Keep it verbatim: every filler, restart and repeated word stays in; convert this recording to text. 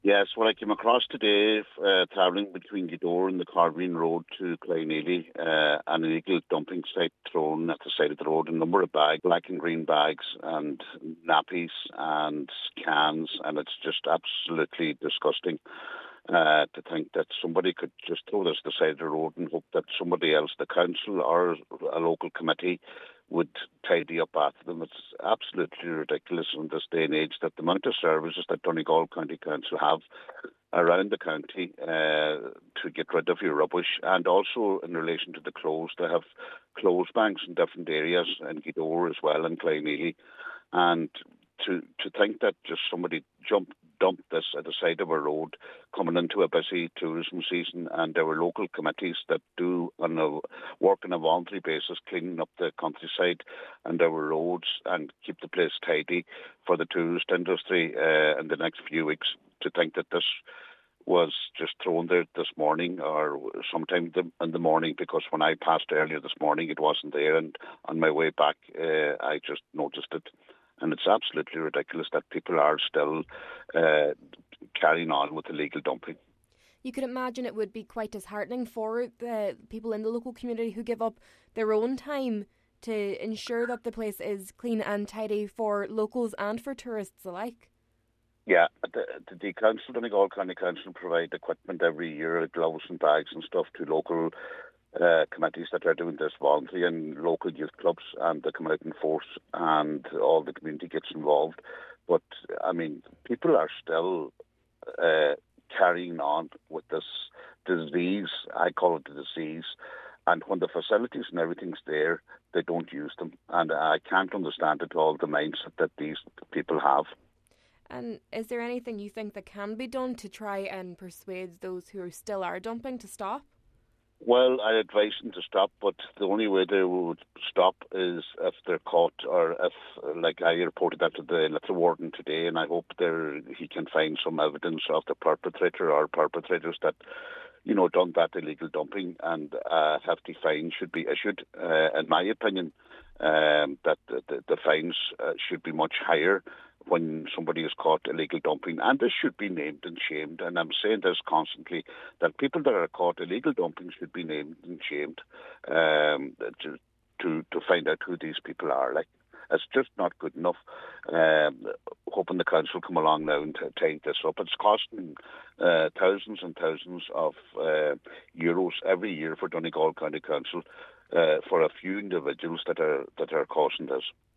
Yes, well, I came across today, uh, travelling between Gidor and the Carveen Road to Clyneely, uh, an illegal dumping site thrown at the side of the road, a number of bags, black and green bags, and nappies and cans, and it's just absolutely disgusting. Uh, to think that somebody could just throw this to the side of the road and hope that somebody else, the council or a local committee, would tidy up after them. It's absolutely ridiculous in this day and age that the amount of services that Donegal County Council have around the county uh, to get rid of your rubbish, and also in relation to the clothes. They have clothes banks in different areas, in Gidor as well, and Clyneely. And to to think that just somebody jumped dumped this at the side of a road coming into a busy tourism season, and there were local committees that do on a work on a voluntary basis cleaning up the countryside and our roads and keep the place tidy for the tourist industry uh, in the next few weeks. To think that this was just thrown there this morning or sometime in the morning, because when I passed earlier this morning it wasn't there, and on my way back uh, I just noticed it. And it's absolutely ridiculous that people are still uh, carrying on with illegal dumping. You could imagine it would be quite disheartening for the people in the local community who give up their own time to ensure that the place is clean and tidy for locals and for tourists alike. Yeah, the, the council, Donegal County Council, provide equipment every year, gloves and bags and stuff to local Uh, committees that are doing this voluntary, and local youth clubs, and they come out in force and all the community gets involved. But, I mean, people are still uh, carrying on with this disease. I call it a disease. And when the facilities and everything's there, they don't use them. And I can't understand at all the mindset that these people have. And is there anything you think that can be done to try and persuade those who still are dumping to stop? Well, I advise them to stop, but the only way they would stop is if they're caught, or if, like I reported that to the Little Warden today, and I hope there he can find some evidence of the perpetrator or perpetrators that, you know, done that illegal dumping, and a hefty fine should be issued. Uh, in my opinion, um, that the, the, the fines uh, should be much higher when somebody is caught illegal dumping, and this should be named and shamed. And I'm saying this constantly, that people that are caught illegal dumping should be named and shamed um, to, to to find out who these people are. Like, it's just not good enough. Um, hoping the council come along now and take this up. It's costing uh, thousands and thousands of uh, euros every year for Donegal County Council uh, for a few individuals that are that are causing this.